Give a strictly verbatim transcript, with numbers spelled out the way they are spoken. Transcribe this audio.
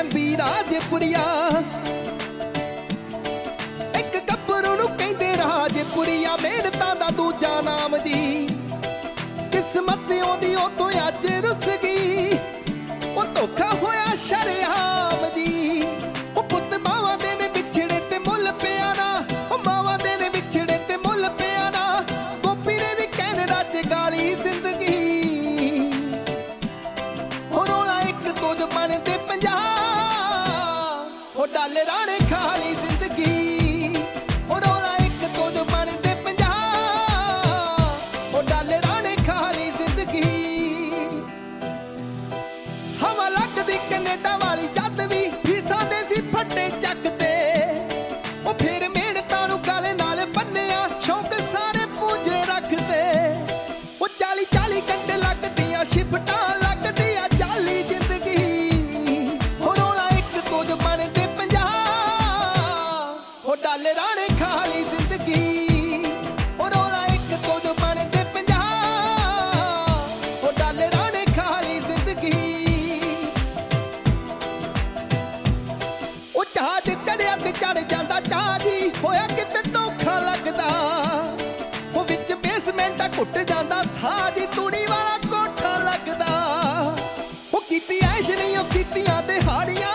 MB ਰਾਜਪੁਰੀਆ ਇੱਕ ਗੱਭਰੂ ਨੂੰ ਕਹਿੰਦੇ ਰਾਜਪੁਰੀਆ ਮਿਹਨਤਾਂ ਦਾ ਦੂਜਾ ਨਾਮ ਜੀ ਕਿਸਮਤ ਉਹਦੀ ਉਹ ਤੋਂ ਅੱਜ ਰੁੱਸ ਗਈ ਉਹ ਧੋਖਾ ਹੋਇਆ ਸ਼ਰੇਆਮ ਜੀ ਉਹ ਪੁੱਤ ਮਾਵਾਂ ਦੇ ਨੇ ਵਿਛੜੇ ਤੇ ਮੁੱਲ ਪਿਆ ਨਾ ਉਹ ਮਾਵਾਂ ਦੇ ਨੇ ਵਿਛੜੇ ਤੇ ਮੁੱਲ ਪਿਆ ਨਾ ਗੋਪੀ ਨੇ ਵੀ ਕੈਨੇਡਾ ਚ ਗਾਲੀ ਜ਼ਿੰਦਗੀ ਉਹ ਰੋਲਾ ਇੱਕ ਦੋ ਜੋ ਬਣਦੇ ਪੰਜਾਹ ਉਹ ਡਾਲਰਾਂ ਨੇ ਖਾ ਲਈ ਜ਼ਿੰਦਗੀ ਉਹ ਰੋਲਾ ਇੱਕ ਦੋ ਜੋ ਬਣਦੇ ਪੰਜਾਹ ਉਹ ਡਾਲਰਾਂ ਨੇ ਖਾ ਲਈ ਜ਼ਿੰਦਗੀ ਹਵਾ ਲੱਗਦੀ ਕੈਨੇਡਾ ਵਾਲੀ ਜੱਦ ਵੀ ਫੀਸਾਂ ਦੇ ਸੀ ਫੱਟੇ ਚੱਕਦੇ ਉਹ ਫਿਰ ਮਿਹਨਤਾਂ ਨੂੰ ਗਲੇ ਨਾਲ ਬੰਨਿਆ ਸ਼ੌਂਕ ਸਾਰੇ ਪੂੰਝੇ ਰੱਖਦੇ ਉਹ ਚਾਲੀ ਚਾਲੀ ਘੰਟੇ ਲੱਗਦੀਆਂ ਸ਼ਿਫਟਾਂ ਲੱਗਦੀ ਆ ਜਾਲੀ ਜ਼ਿੰਦਗੀ ਉਹ ਰੋਲਾ ਇੱਕ ਦੋ ਜੋ ਬਣਦੇ ਪੰਜਾਹ ਉਹ ਡਾਲਰਾਂ ਨੇ ਖਾ ਲਈ ਜ਼ਿੰਦਗੀ ਉਹ ਰੋਲਾ ਇੱਕ ਦੋ ਜੋ ਬਣਦੇ ਪੰਜਾਹ ਉਹ ਡਾਲਰਾਂ ਨੇ ਖਾ ਲਈ ਜ਼ਿੰਦਗੀ ਉਹ ਜਹਾਜ਼ ਚੜਿਆ ਤੇ ਚੜ ਜਾਂਦਾ ਚਾਹ ਜੀ ਹੋਇਆ ਕਿਤੇ ਧੋਖਾ ਲੱਗਦਾ ਉਹ ਵਿੱਚ ਬੇਸਮੈਂਟਾਂ ਘੁੱਟ ਜਾਂਦਾ ਸਾਹ ਜੀ ਤੂੜੀ ਵਾਲਾ ਕੋਠਾ ਲੱਗਦਾ ਉਹ ਕੀਤੀ ਐਸ਼ ਨਹੀਂ ਉਹ ਕੀਤੀਆਂ ਤੇ ਹਾਰੀਆਂ